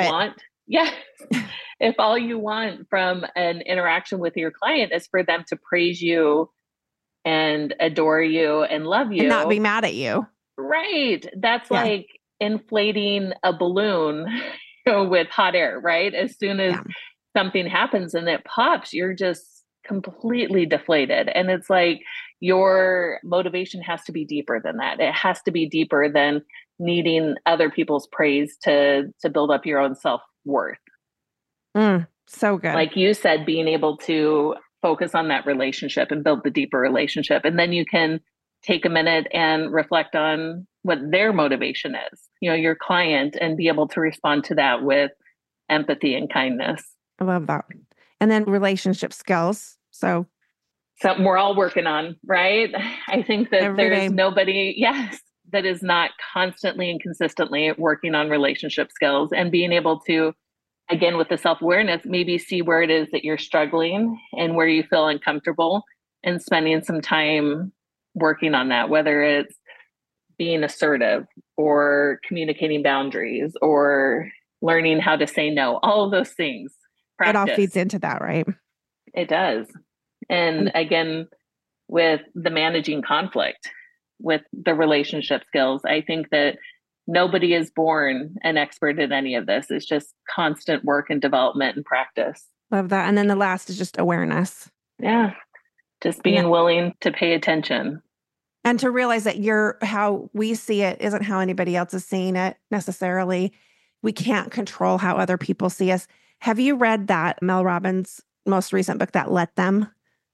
[SPEAKER 3] all you want from an interaction with your client is for them to praise you and adore you and love you,
[SPEAKER 2] and not be mad at you.
[SPEAKER 3] Right. That's like inflating a balloon with hot air, right? As soon as something happens and it pops, you're just completely deflated. And it's like your motivation has to be deeper than that. It has to be deeper than needing other people's praise to build up your own self-worth.
[SPEAKER 2] So good.
[SPEAKER 3] Like you said, being able to focus on that relationship and build the deeper relationship. And then you can take a minute and reflect on what their motivation is, your client, and be able to respond to that with empathy and kindness.
[SPEAKER 2] I love that. And then relationship skills. So
[SPEAKER 3] something we're all working on, right? I think that there's nobody, that is not constantly and consistently working on relationship skills and being able to, again, with the self-awareness, maybe see where it is that you're struggling and where you feel uncomfortable, and spending some time working on that, whether it's being assertive or communicating boundaries or learning how to say no, all of those things. Practice.
[SPEAKER 2] It all feeds into that, right?
[SPEAKER 3] It does. And again, with the managing conflict, with the relationship skills, I think that nobody is born an expert at any of this. It's just constant work and development and practice.
[SPEAKER 2] Love that. And then the last is just awareness.
[SPEAKER 3] Yeah. Just being willing to pay attention.
[SPEAKER 2] And to realize that how we see it isn't how anybody else is seeing it necessarily. We can't control how other people see us. Have you read that Mel Robbins' most recent book, that Let Them?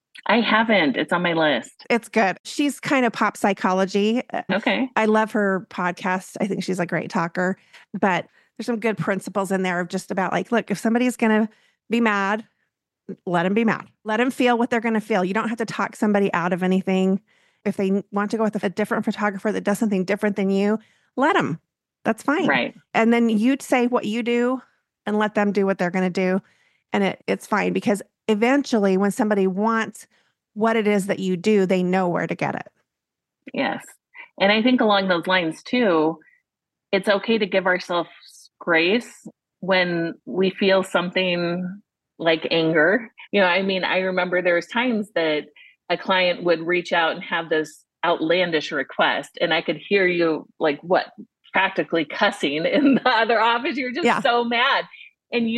[SPEAKER 3] I haven't. It's on my list.
[SPEAKER 2] It's good. She's kind of pop psychology.
[SPEAKER 3] Okay.
[SPEAKER 2] I love her podcast. I think she's a great talker, but there's some good principles in there of just about like, look, if somebody's going to be mad, let them be mad. Let them feel what they're going to feel. You don't have to talk somebody out of anything. If they want to go with a different photographer that does something different than you, let them. That's fine.
[SPEAKER 3] Right.
[SPEAKER 2] And then you'd say what you do and let them do what they're going to do. And it's fine, because eventually when somebody wants what it is that you do, they know where to get it.
[SPEAKER 3] Yes. And I think along those lines too, it's okay to give ourselves grace when we feel something like anger. I remember there was times that a client would reach out and have this outlandish request, and I could hear you practically cussing in the other office. You're just so mad, and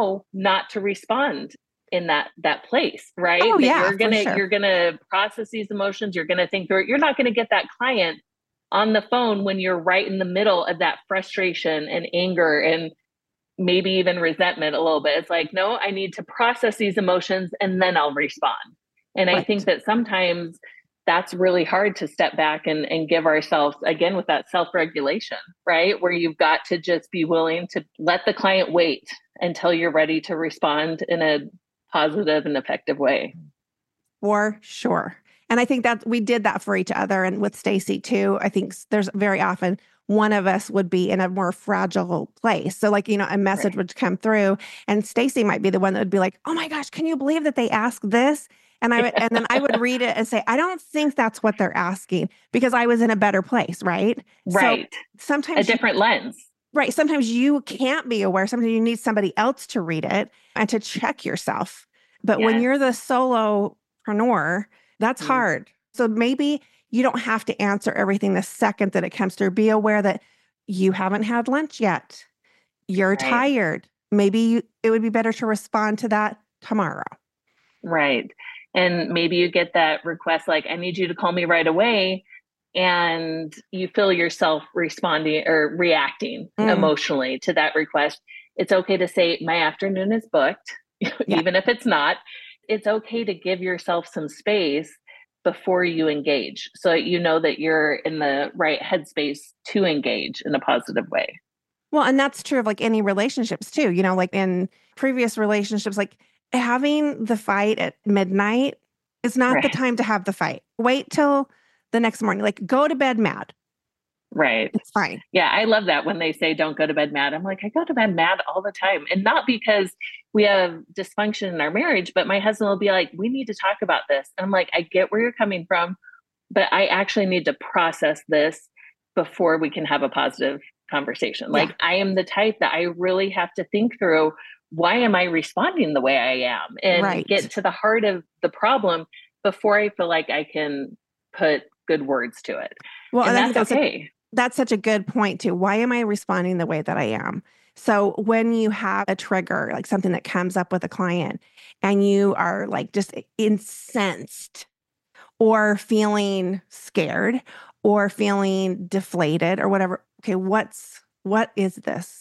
[SPEAKER 3] not to respond in that place, right?
[SPEAKER 2] Oh, yeah,
[SPEAKER 3] You're gonna process these emotions. You're gonna think through it. You're not gonna get that client on the phone when you're right in the middle of that frustration and anger and maybe even resentment a little bit. It's like, no, I need to process these emotions and then I'll respond. And I think that sometimes that's really hard to step back and give ourselves, again, with that self-regulation, right? Where you've got to just be willing to let the client wait until you're ready to respond in a positive and effective way.
[SPEAKER 2] For sure. And I think that we did that for each other. And with Stacy too, I think there's very often one of us would be in a more fragile place. So a message would come through and Stacy might be the one that would be like, oh my gosh, can you believe that they asked this? And then I would read it and say, I don't think that's what they're asking, because I was in a better place. Right.
[SPEAKER 3] Right.
[SPEAKER 2] So sometimes
[SPEAKER 3] a different lens.
[SPEAKER 2] Right. Sometimes you can't be aware. Sometimes you need somebody else to read it and to check yourself. But when you're the solopreneur, that's hard. So maybe you don't have to answer everything the second that it comes through. Be aware that you haven't had lunch yet. You're tired. Maybe it would be better to respond to that tomorrow.
[SPEAKER 3] Right. And maybe you get that request like, I need you to call me right away. And you feel yourself responding or reacting emotionally to that request. It's okay to say, my afternoon is booked, even if it's not. It's okay to give yourself some space before you engage, so you know that you're in the right headspace to engage in a positive way.
[SPEAKER 2] Well, and that's true of any relationships too. Like in previous relationships, like having the fight at midnight is not the time to have the fight. Wait till the next morning. Go to bed mad.
[SPEAKER 3] Right.
[SPEAKER 2] It's fine.
[SPEAKER 3] Yeah. I love that when they say don't go to bed mad. I'm like, I go to bed mad all the time. And not because we have dysfunction in our marriage, but my husband will be like, we need to talk about this. I'm like, I get where you're coming from, but I actually need to process this before we can have a positive conversation. I am the type that I really have to think through, why am I responding the way I am? And get to the heart of the problem before I feel like I can put good words to it. Well, and that's okay.
[SPEAKER 2] That's such a good point too. Why am I responding the way that I am? So when you have a trigger, like something that comes up with a client and you are just incensed or feeling scared or feeling deflated or whatever. Okay, what is this?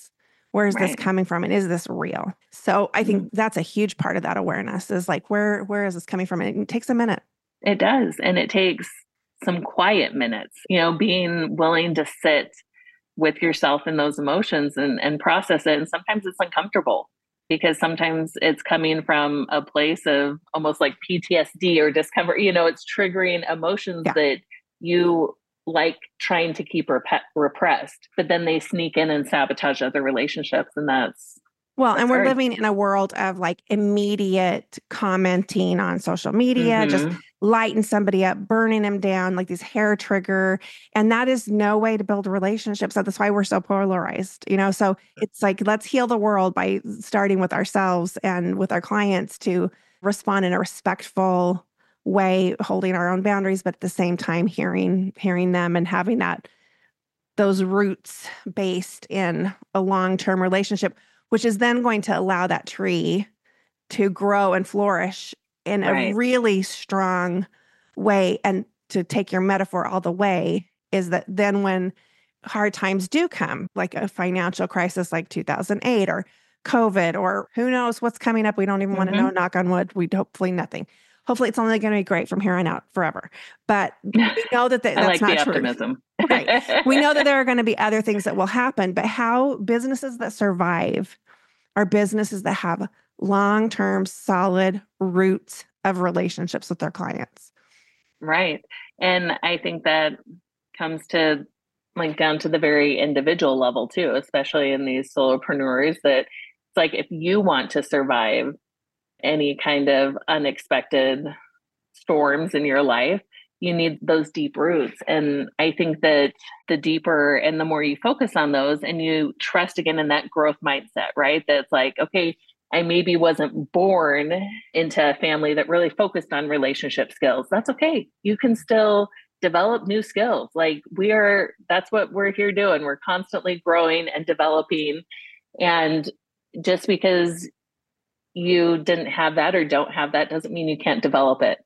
[SPEAKER 2] Where is this
[SPEAKER 3] Right.
[SPEAKER 2] coming from? And is this real? So I think that's a huge part of that awareness is like, where is this coming from? And it takes a minute.
[SPEAKER 3] It does. And it takes some quiet minutes, being willing to sit with yourself in those emotions and process it. And sometimes it's uncomfortable because sometimes it's coming from a place of almost like PTSD or discomfort. It's triggering emotions that you like trying to keep repressed, but then they sneak in and sabotage other relationships. And that's
[SPEAKER 2] and we're
[SPEAKER 3] hard.
[SPEAKER 2] living in a world of like immediate commenting on social media, just lighting somebody up, burning them down, like these hair trigger. And that is no way to build relationships. So that's why we're so polarized, So it's like, let's heal the world by starting with ourselves and with our clients to respond in a respectful way, holding our own boundaries, but at the same time, hearing them and having those roots based in a long-term relationship, which is then going to allow that tree to grow and flourish in a really strong way. And to take your metaphor all the way is that then when hard times do come, like a financial crisis like 2008 or COVID, or who knows what's coming up, we don't even want to know, knock on wood, hopefully nothing. Hopefully it's only going to be great from here on out forever. But we know that that's
[SPEAKER 3] like
[SPEAKER 2] not
[SPEAKER 3] the
[SPEAKER 2] true.
[SPEAKER 3] Optimism.
[SPEAKER 2] Right. We know that there are going to be other things that will happen, but how businesses that survive are businesses that have long-term, solid roots of relationships with their clients.
[SPEAKER 3] Right. And I think that comes to like down to the very individual level too, especially in these solopreneurs, that it's like, if you want to survive any kind of unexpected storms in your life, you need those deep roots. And I think that the deeper and the more you focus on those and you trust again in that growth mindset, right? That's like, okay, I maybe wasn't born into a family that really focused on relationship skills. That's okay. You can still develop new skills. Like that's what we're here doing. We're constantly growing and developing. And just because you didn't have that or don't have that doesn't mean you can't develop it.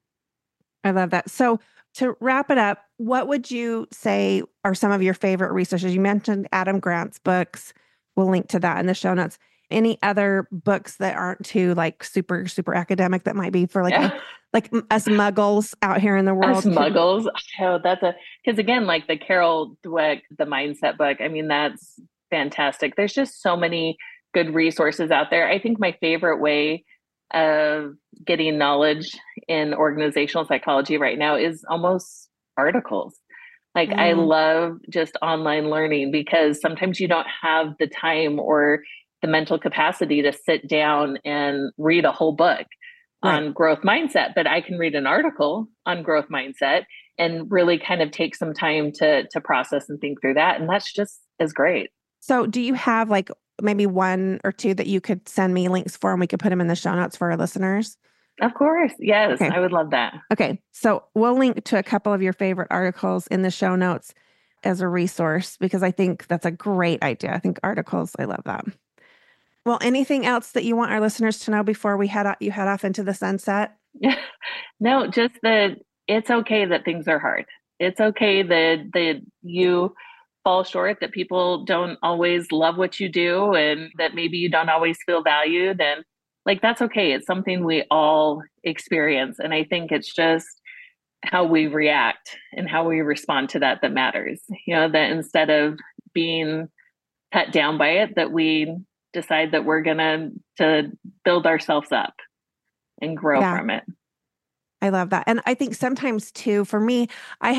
[SPEAKER 2] I love that. So to wrap it up, what would you say are some of your favorite resources? You mentioned Adam Grant's books. We'll link to that in the show notes. Any other books that aren't too like super, super academic that might be for like us muggles out here in the world?
[SPEAKER 3] Us muggles. Oh, because again, like the Carol Dweck, the mindset book, I mean, that's fantastic. There's just so many good resources out there. I think my favorite way of getting knowledge in organizational psychology right now is almost articles. Like I love just online learning because sometimes you don't have the time or the mental capacity to sit down and read a whole book on growth mindset, but I can read an article on growth mindset and really kind of take some time to process and think through that. And that's just as great.
[SPEAKER 2] So do you have like maybe one or two that you could send me links for and we could put them in the show notes for our listeners?
[SPEAKER 3] Of course. Yes.
[SPEAKER 2] Okay.
[SPEAKER 3] I would love that.
[SPEAKER 2] Okay. So we'll link to a couple of your favorite articles in the show notes as a resource because I think that's a great idea. I think articles, I love that. Well, anything else that you want our listeners to know before we head off into the sunset?
[SPEAKER 3] No, just that it's okay that things are hard. It's okay that you fall short, that people don't always love what you do, and that maybe you don't always feel valued. And like, that's okay. It's something we all experience. And I think it's just how we react and how we respond to that matters. That instead of being cut down by it, that we decide that we're going to build ourselves up and grow from it.
[SPEAKER 2] I love that. And I think sometimes too, for me, I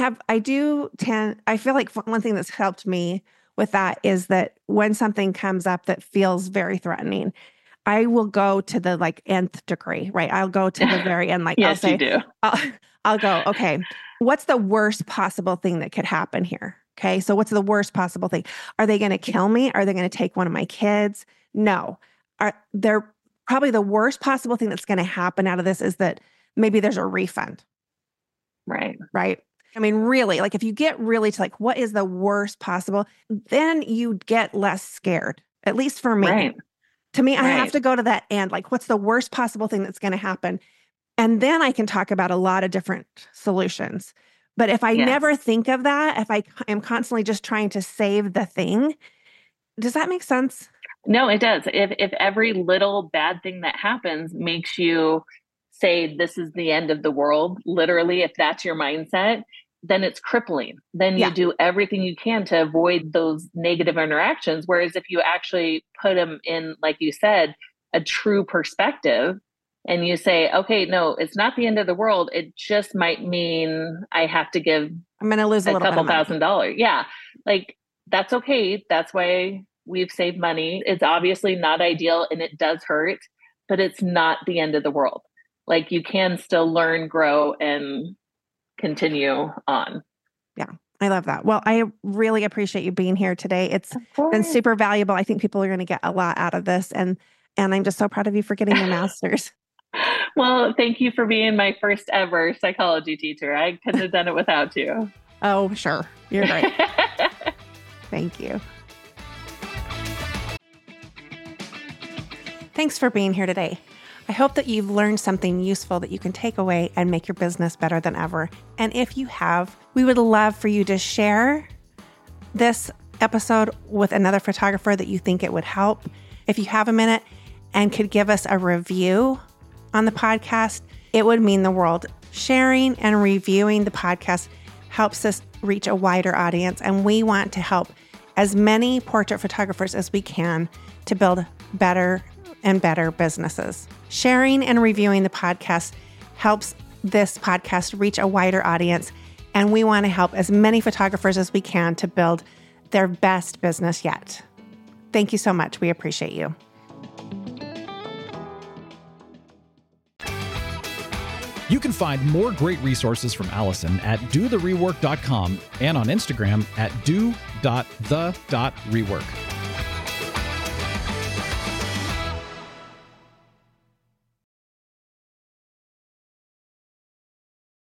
[SPEAKER 2] feel like one thing that's helped me with that is that when something comes up that feels very threatening, I will go to the like nth degree, right? I'll go to the very end. Like,
[SPEAKER 3] yes,
[SPEAKER 2] I'll say,
[SPEAKER 3] you do.
[SPEAKER 2] I'll go, okay, what's the worst possible thing that could happen here? Okay. So what's the worst possible thing? Are they going to kill me? Are they going to take one of my kids? No. They're probably the worst possible thing that's going to happen out of this is that maybe there's a refund.
[SPEAKER 3] Right.
[SPEAKER 2] Right. I mean, really, like if you get really to like, what is the worst possible, then you get less scared, at least for me.
[SPEAKER 3] Right.
[SPEAKER 2] To me, I have to go to that end. Like, what's the worst possible thing that's going to happen? And then I can talk about a lot of different solutions. But if I never think of that, if I am constantly just trying to save the thing, does that make sense?
[SPEAKER 3] No, it does. If every little bad thing that happens makes you say this is the end of the world, literally, if that's your mindset, then it's crippling. Then you
[SPEAKER 2] Yeah.
[SPEAKER 3] do everything you can to avoid those negative interactions. Whereas if you actually put them in, like you said, a true perspective, and you say, okay, no, it's not the end of the world. It just might mean I have to give
[SPEAKER 2] I'm going to lose a
[SPEAKER 3] a
[SPEAKER 2] little bit
[SPEAKER 3] couple
[SPEAKER 2] of money.
[SPEAKER 3] $1,000s. Yeah. Like that's okay. That's why we've saved money. It's obviously not ideal and it does hurt, but it's not the end of the world. Like you can still learn, grow, and continue on.
[SPEAKER 2] Yeah, I love that. Well, I really appreciate you being here today. It's been super valuable. I think people are going to get a lot out of this. And I'm just so proud of you for getting your master's.
[SPEAKER 3] Well, thank you for being my first ever psychology teacher. I couldn't have done it without you.
[SPEAKER 2] Oh, sure. You're right. Thank you. Thanks for being here today. I hope that you've learned something useful that you can take away and make your business better than ever. And if you have, we would love for you to share this episode with another photographer that you think it would help. If you have a minute and could give us a review on the podcast, it would mean the world. Sharing and reviewing the podcast helps us reach a wider audience, and we want to help as many portrait photographers as we can to build better and better businesses. Sharing and reviewing the podcast helps this podcast reach a wider audience, and we want to help as many photographers as we can to build their best business yet. Thank you so much. We appreciate you.
[SPEAKER 1] You can find more great resources from Allison at dotherework.com and on Instagram at do.the.rework.